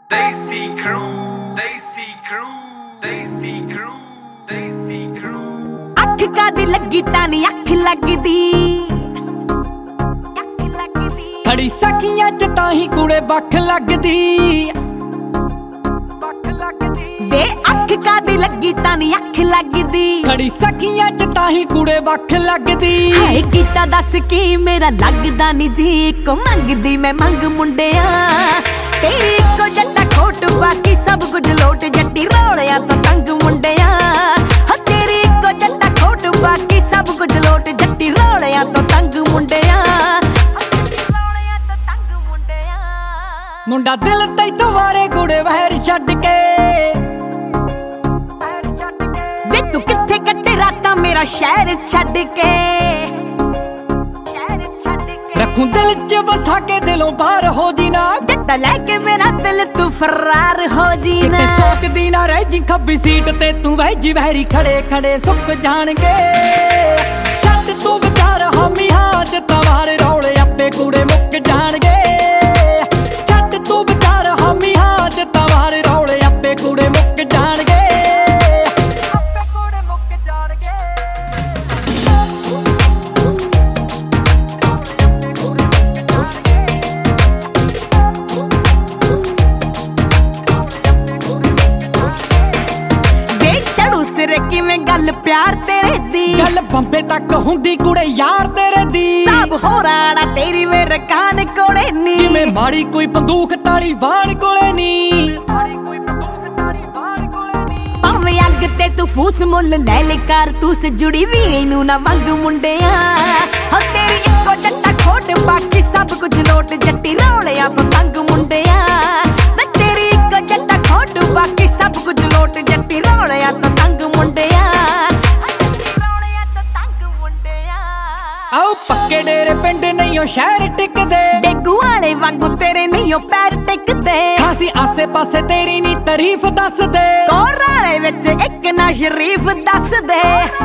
Desi Crew, Desi Crew, Desi Crew, Desi Crew। ਅੱਖ ਕਾਦੀ ਲੱਗੀ ਤਾਂ ਨੀ ਅੱਖ ਲੱਗਦੀ ਖੜੀ ਸਖੀਆਂ ਚ ਤਾਂ ਹੀ ਕੁੜੇ ਬੱਖ ਲੱਗਦੀ ਵੇ ਅੱਖ ਕਾਦੀ ਲੱਗੀ ਤਾਂ ਨੀ ਅੱਖ ਲੱਗਦੀ ਖੜੀ ਸਖੀਆਂ ਚ ਤਾਂ ਹੀ ਕੁੜੇ ਬੱਖ ਲੱਗਦੀ ਹਾਏ ਕੀਤਾ ਦੱਸ ਕੀ ਮੇਰਾ ਲੱਗਦਾ ਨੀ ਜੀ ਕੋ ਮੰਗਦੀ ਮੈਂ ਮੰਗ ਮੁੰਡਿਆ ਤੇਰੀ ਇੱਕੋ ਜੱਟਾ ਖੋਟ ਬਾਕੀ ਸਭ ਕੁਝ ਲੋਟ ਜੱਟੀ ਰੋਲਿਆ ਤਾਂ ਤੰਗ ਮੁੰਡਿਆ ਹਾਂ ਤੇਰੀ ਇੱਕੋ ਜੱਟਾ ਖੋਟ ਬਾਕੀ ਸਭ ਕੁਝ ਲੋਟ ਜੱਟੀ ਰੋਲਿਆ ਤਾਂ ਤੰਗ ਮੁੰਡਿਆ ਮੁੰਡਾ ਦਿਲ ਤੈਥੋਂ ਵਾਰੇ ਕੁੜੇ ਵਹਿਰ ਛੱਡ ਕੇ ਵੇ ਤੂੰ ਕਿੱਥੇ ਕੱਟੇ ਰਾਤਾਂ ਮੇਰਾ ਸ਼ਹਿਰ ਛੱਡ ਕੇ ਰੱਖੂ ਦਿਲ ਚ ਵਸਾ ਕੇ ਦਿਲੋਂ ਬਾਹਰ ਹੋ ਜੀ ਨਾ ਜੱਟਾ ਲੈ ਕੇ ਮੇਰਾ ਦਿਲ ਤੂੰ ਫਰਾਰ ਹੋ ਜੀ ਨਾ ਕਿਤੇ ਸੋਚਦੀ ਨਾ ਰਹਿ ਜੀ ਖੱਬੀ ਸੀਟ ਤੇ ਤੂੰ ਵਹਿਜੀ ਵਹਿਰੀ ਖੜੇ ਖੜੇ ਸੁੱਕ ਜਾਣਗੇ ਛੱਡ ਤੂੰ ਵਿਚਾਰ ਹਾਮੀ ਹਾਂ ਚ ਤਵਾਰੇ ਰੌਲੇ ਆਪੇ ਕੂੜੇ ਮੁੱਕ ਜਾਣਗੇ ਛੱਡ ਤੂੰ ਵਿਚਾਰ ਹਾਮੀ ਹਾਂ ਚ ਤਵਾਰੇ ਰੌਲੇ ਆਪੇ ਕੂੜੇ ਮੁੱਕ ਜਾਣਗੇ ਆਪੇ ਕੂੜੇ ਮੁੱਕ ਜਾਣਗੇ ਕਿਵੇਂ ਗੱਲ ਪਿਆਰ ਤੇਰੇ ਦੀ ਗੱਲ ਬੰਬੇ ਤੱਕ ਹੁੰਦੀ ਕੁੜੇ ਯਾਰ ਤੇਰੇ ਦੀ ਸਭ ਹੋਰਾਣਾ ਤੇਰੀ ਮੇਰੇ ਕਾਨ ਕੋਲੇ ਨੀ ਜਿਵੇਂ ਮਾੜੀ ਕੋਈ ਬੰਦੂਕ ਤਾਲੀ ਬਾਣ ਕੋਲੇ ਨੀ ਭਾਵੇਂ ਅੱਗ ਤੇ ਤੂੰ ਫੂਸ ਮੁੱਲ ਲੈ ਲੈ ਕਰ ਤੂੰ ਸੇ ਜੁੜੀ ਵੀ ਨੂੰ ਨਾ ਵੰਗ ਮੁੰਡਿਆ ਹਾਂ ਤੇਰੀ ਇੱਕੋ ਜੱਟਾ ਖੋਟ ਬਾਕੀ ਸਭ ਕੁਝ ਲੋਟ ਜੱਟੀ ਰੌਲਿਆ ਪਤੰਗ ਮੁੰਡਿਆ ਮੈਂ ਤੇਰੀ ਇੱਕੋ ਜੱਟਾ ਖੋਟ ਬਾਕੀ ਸਭ ਕੁਝ ਲੋਟ ਜੱਟੀ ਰੌਲਿਆ ਪਤੰਗ ਮੁੰਡਿਆ ਆਓ ਪੱਕੇ ਡੇਰੇ ਪਿੰਡ ਨਹੀਂ ਉਹ ਸ਼ਹਿਰ ਟਿਕਦੇ ਡੇਗੂ ਵਾਲੇ ਵਾਂਗੂ ਤੇਰੇ ਨਹੀਂ ਉਹ ਪੈਰ ਟਿਕਦੇ ਖਾਸੀ ਆਸੇ ਪਾਸੇ ਤੇਰੀ ਨੀ ਤਾਰੀਫ ਦੱਸਦੇ ਕੋਰਾਲੇ ਵਿੱਚ ਇੱਕ ਨਾ ਸ਼ਰੀਫ ਦੱਸਦੇ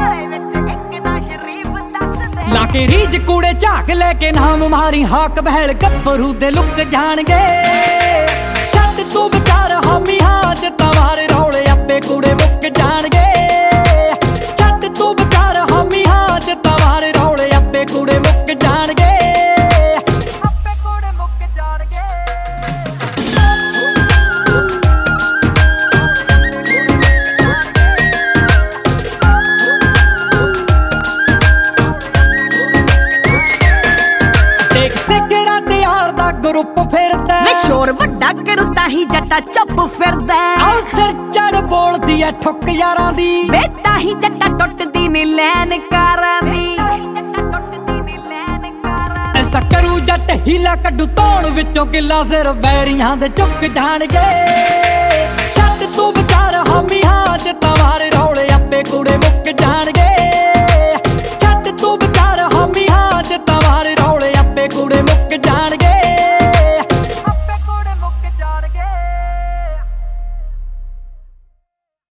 ਲਾ ਕੇ ਰੀਜ ਕੂੜੇ ਝਾਕ ਲੈ ਕੇ ਨਾਮ ਮਾਰੀ ਹਾਕ ਬਹਿਲ ਗੱਭਰੂ ਦੇ ਲੁੱਕ ਜਾਣਗੇ ਛੱਡ ਤੂੰ ਵਿਚਾਰ ਹਾਮੀ ਹਾਂ ਚ ਤਵਾਰੇ ਰੌਲੇ ਆਪੇ ਕੂੜੇ ਮੁੱਕ ਜਾਣਗੇ ਛੱਡ ਤੂੰ ਵਿਚਾਰ ਹਾਮੀ ਹਾਂ ਚ ਤਵਾਰੇ ਰੌਲੇ ਆਪੇ ਕੂੜੇ ਮੁੱਕ ਜਾਣਗੇ ਆਪੇ ਕੂੜੇ ਮੁੱਕ ਜਾਣਗੇ ਦੇਖ ਸਿਗਰਾ ਤੇ ਯਾਰ ਦਾ ਗਰੁੱਪ ਫਿਰਦਾ ਮੈਂ ਸ਼ੋਰ ਵੱਡਾ ਕਰੂ ਤਾਂ ਹੀ ਜੱਟਾ ਚੁੱਪ ਫਿਰਦਾ ਆਓ ਸਿਰ ਚੜ ਬੋਲਦੀ ਐ ਠੁੱਕ ਯਾਰਾਂ ਦੀ ਵੇ ਤਾਂ ਹੀ ਜੱਟਾ ਟੁੱਟਦੀ ਨੀ ਲੈਨ ਕਾਰਾਂ ਦੀ ਐਸਾ ਕਰੂ ਜੱਟ ਹੀਲਾ ਕੱਢੂ ਧੌਣ ਵਿੱਚੋਂ ਕਿੱਲਾ ਸਿਰ ਵੈਰੀਆਂ ਦੇ ਚੁੱਕ ਜਾਣਗੇ ਛੱਡ ਤੂੰ ਵਿਚਾਰ ਹਾਮੀ ਹਾਂ ਚ ਤਵਾਰੇ ਰੌਲੇ